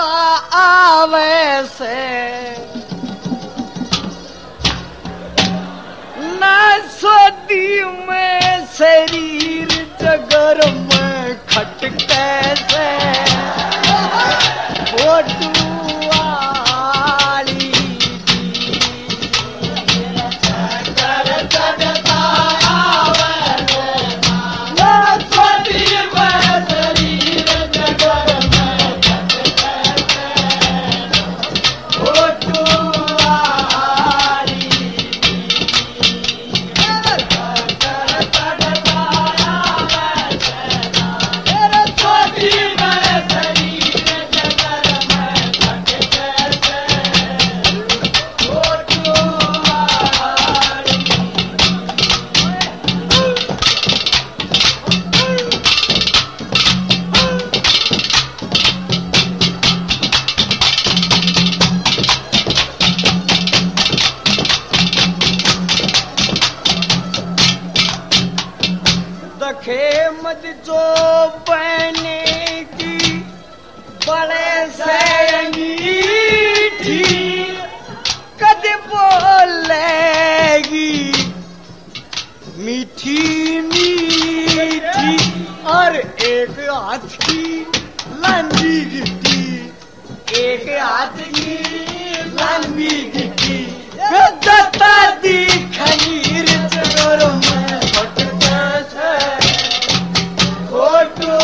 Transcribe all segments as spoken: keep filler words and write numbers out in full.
आवे से ना सोदी में शरीर जगर में खटके से फोटू वाली जो बने की बड़े से अंगीठी कद बोलेगी मीठी मीठी और एक हाथ की लंबी गिट्टी एक हाथ की लंबी गिट्टी दत्ता दी खमीर चोरों में फटके से फोटो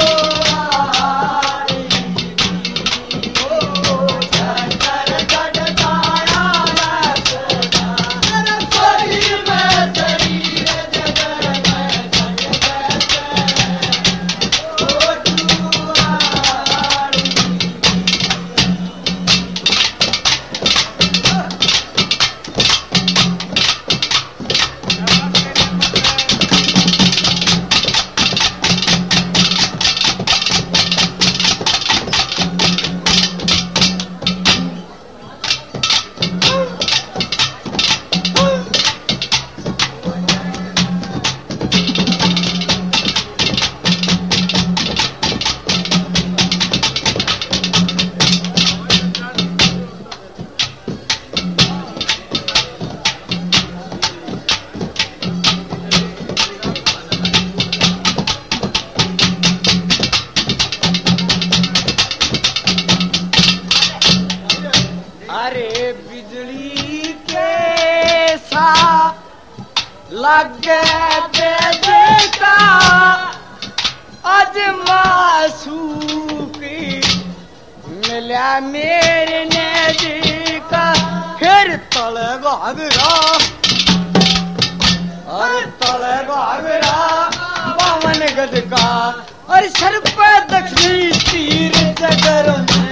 लगे देखा आज मासूकी मिला मेरे नजीका फिर तले घाघरा और तले घाघरा बावन गज का और सर पे दक्षिणी तीर जगर में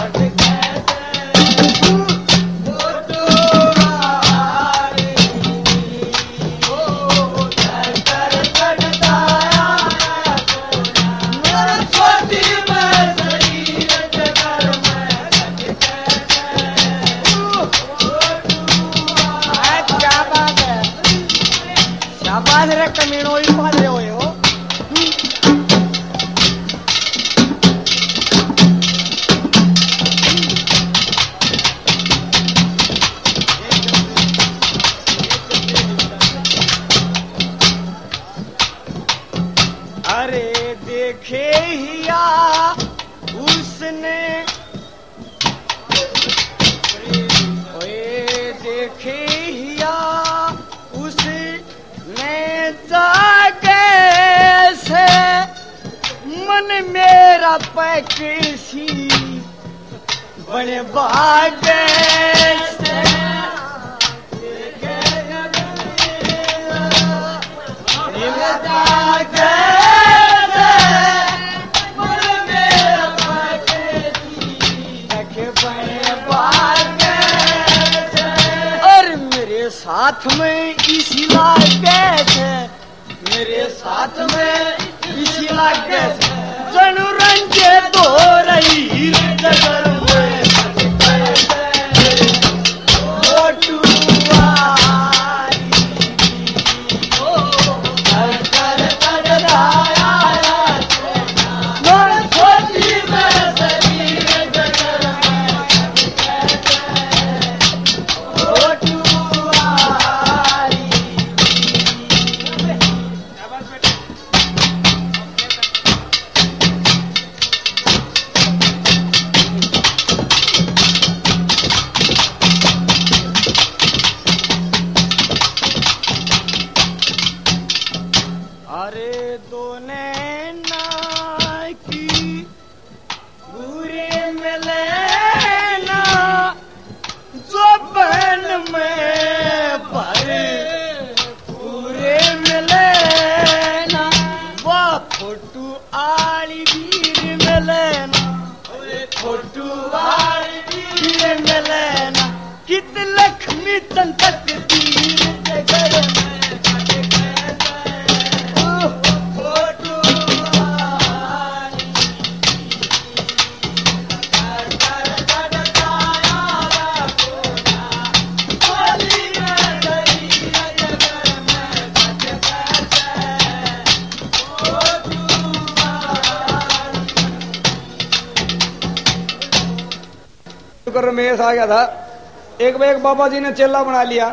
कमीनो ही पाले हुए हो अरे देखे हिया उसने ओए देखे हिया जागे से मन मेरा पैकेसी बड़े भागे से जागे मन मेरा पैकेसी बड़े भागे और मेरे साथ में इसी लागे से मेरे साथ में इसी लागे जनू रंगे दो रही जगर में फोटू फोटू वाली वीर मिलना कित लक्ष्मी चंदक तीर जगर में कट कैसे फोटू वाली कर कर धड़काया रखोना वाली नगरी जगर में कट कैसे फोटू वाली। रमेश आ गया था एक बार एक बाबा जी ने चेला बना लिया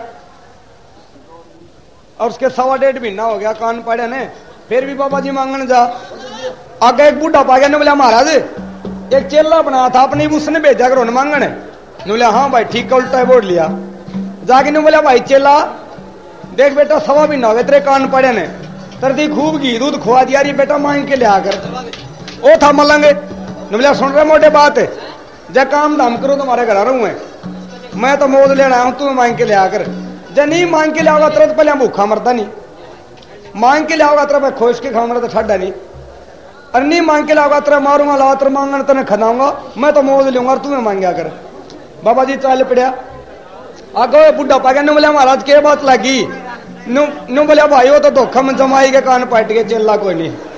और उसके सवा डेढ़ महीना हो गया कान पड़े ने फिर भी बाबा जी मांगने जा आगे एक बूढ़ा पा गया ने बोला महाराज एक चेला बनाया था अपने उसने भेजा करो मांगने ने बोला हाँ भाई ठीक है उल्टा बोल लिया जाके ने बोला भाई चेला देख बेटा सवा महीना हो गया तेरे कान पड़े ने तरदी खूब घी दूध खुआ दिया रही बेटा मांग के लिया कर वो था मलंगे ने बोला सुन रहे मोटे बात है जब काम धाम करो तुम्हारे घर आ रहा हूं मैं मैं तो मोद लेना हूं तू मांग के लिया कर जब नहीं मांग के लिया तेरा तो पहले भूखा मरता नहीं मांग के लिया तेरा मैं खोज के खाऊंगा तो ठंडा नहीं और नहीं मांग के लिया तेरा मारूंगा ला तेरा मांगना तेने खदाऊंगा मैं तो मोद लूंगा तू मांगया कर बाबा जी चल पड़िया आगे बुढ़ा पा गया बोला महाराज के बात लगी नु बोलिया भाई वो तो धोखा में जमाई के कान पाट के चेला कोई नहीं